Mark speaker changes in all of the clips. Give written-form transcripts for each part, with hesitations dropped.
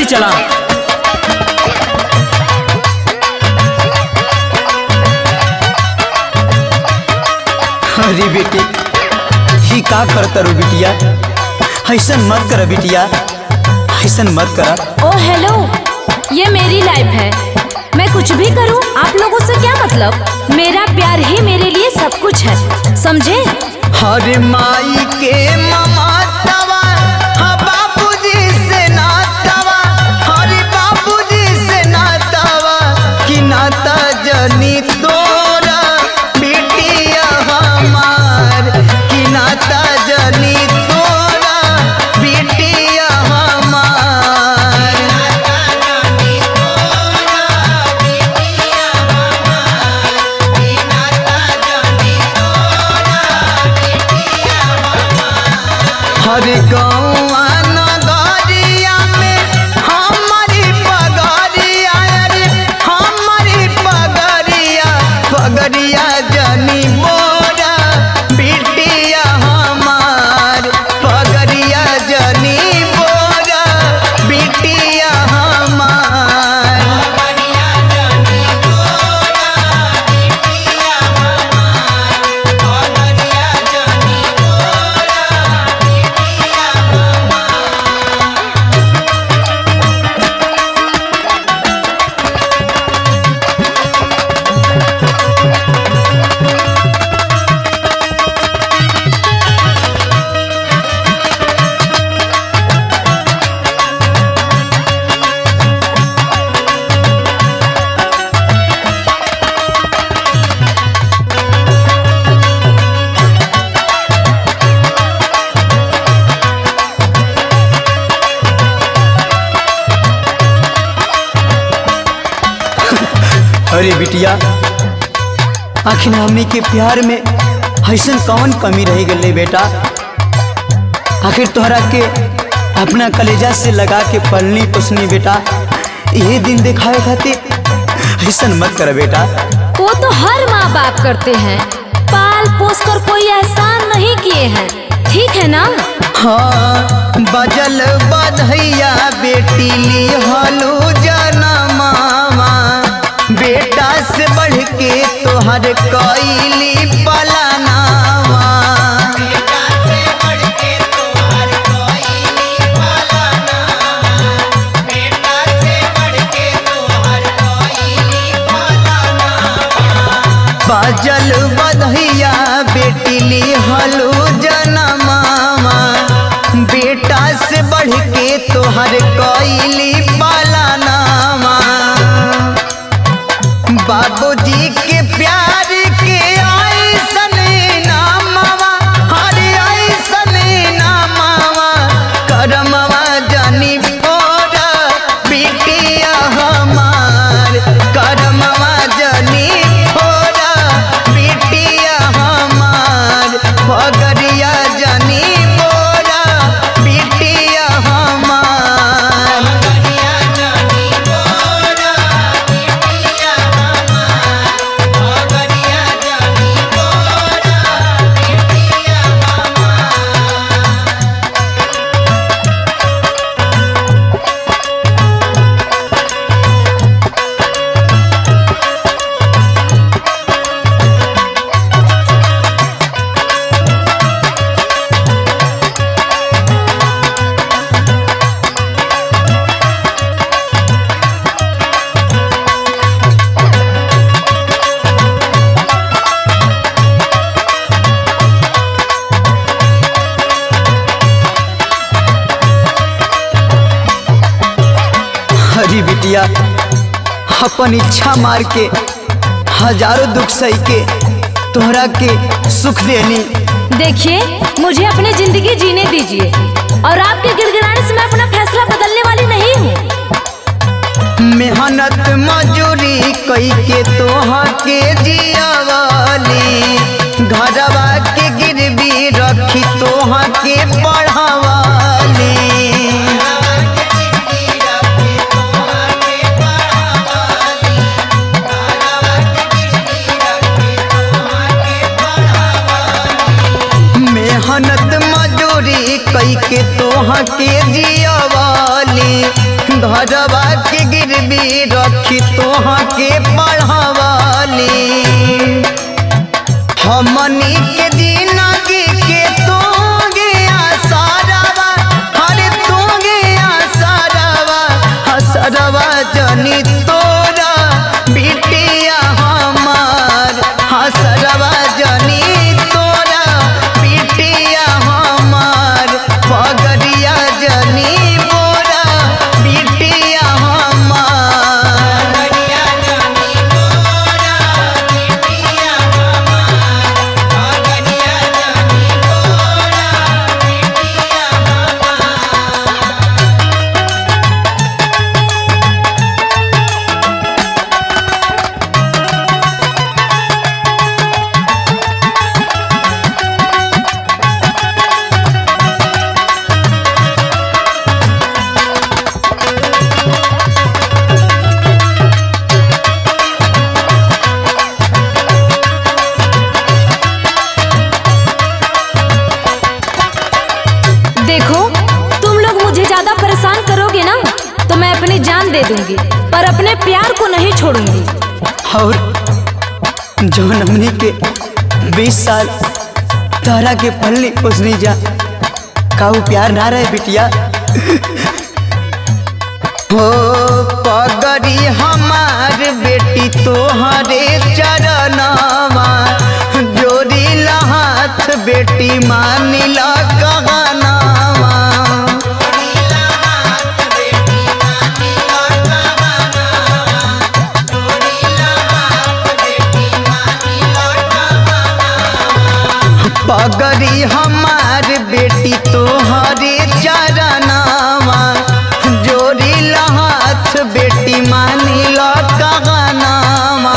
Speaker 1: चला।
Speaker 2: अरे बेटी ही का करता रो बिटिया, ऐसन मत कर बिटिया, ऐसन मत कर।
Speaker 3: ओ हेलो, ये मेरी लाइफ है, मैं कुछ भी करूं आप लोगों से क्या मतलब। मेरा प्यार ही मेरे लिए सब कुछ है, समझे।
Speaker 2: हरे माई के ममतावा, हाँ बापूजी से नातावा, हरे बापूजी से नातावा, कि नाता जनी तोरा बेटिया हमार, कि नाता जनी तोरा बेटिया हमार। हरे गौआ नगरिया में हमारी पगरिया, अरे हमारी पगरिया, पगरिया जनी मोरा बिटिया हमार, पगरिया जनी मोरा बिटिया हमार। अरे बिटिया, आखिर हमनी के प्यार में ऐसन कौन कमी रह गई बेटा। आखिर तोहरा के अपना कलेजा से लगा के पलनी पोसनी बेटा, ये दिन दिखाए खातिर ऐसन मत कर बेटा।
Speaker 3: वो तो हर माँ बाप करते हैं, पाल पोस कर कोई एहसान नहीं किए हैं, ठीक है ना।
Speaker 2: हाँ बजल बधैया बेटी ली हलू जनमावा, बेटा से बढ़ के तोहर कैली पलानावा। बजल बधैया बेटी ली हलू जनमावा, बेटा से बढ़ के तोहर कैली पलानावा। बाबूजी के प्यार के ऐसन नामवा, हरे ऐसन नामवा, करमवा जानी पोरा बिटिया हमार, करमवा जानी पोरा बिटिया हमार, पगरिया जानी पोरा बिटिया हमार। हरी बिटिया, अपन इच्छा मार के हजारों दुख सही के तोहरा के सुख देनी।
Speaker 3: देखिए, मुझे अपनी जिंदगी जीने दीजिए और आपके गिड़गिड़ाने से मैं अपना फैसला बदलने वाली नहीं हूँ।
Speaker 2: मेहनत मजूरी कई के तोहा के जियावाली, घरवा के गिरवी रखी तोहा के पढ़ावाली। मेहनत मजूरी कई के तोहा के जियावाली, घरवा के गिरवी रखी तोहा के पढ़वाली हमनी के जिंदगी के तोगे आसरवा हरे तोगे आसरवा हसरवा जनी तोरा बिटिया हमार हसरवा जनी तोरा बिटिया हमार पगड़िया जनी मोरा बिटिया हमार पगड़िया जनी मोरा बिटिया हमार पगड़िया जनी मोरा बिटिया
Speaker 3: देखो, तुम लोग मुझे ज्यादा परेशान करोगे ना तो मैं अपनी जान दे दूंगी, पर अपने प्यार को नहीं छोड़ूंगी।
Speaker 2: और जौन हमनी के 20 साल तारा के पल्ली पोसनी जा काऊ प्यार ना रहे बिटिया। हो पगड़ी हमार बेटी तोहरे चरणवा जोड़ी हाथ बेटी मानिला कहनावा पगड़ी हमार बेटी तोहरे चरणवा जोड़ी हाथ बेटी मानिला कहनावा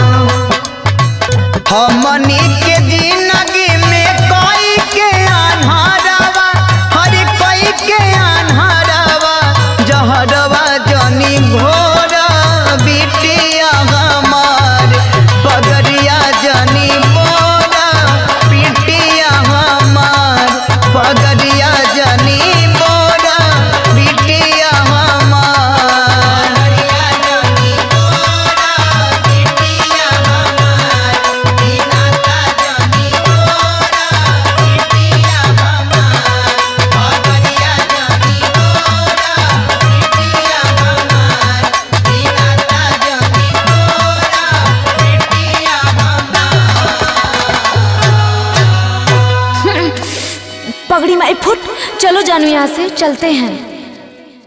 Speaker 2: हमनी के जिंदगी में कोई के अन्हारवा हर कोई के अन्हारवा जहरवा जनी घोरा बिटिया हमार पगड़िया जनी मोरा बिटिया हमार पगड़िया जनी मोरा बिटिया हमार पगड़िया जनी मोरा बिटिया हमार बिनाता जनी मोरा बिटिया हमार पगड़िया जनी मोरा बिटिया हमार बिनाता जनी मोरा बिटिया हमार।
Speaker 3: पगड़ी माई फुट, चलो जानू यहाँ से चलते हैं।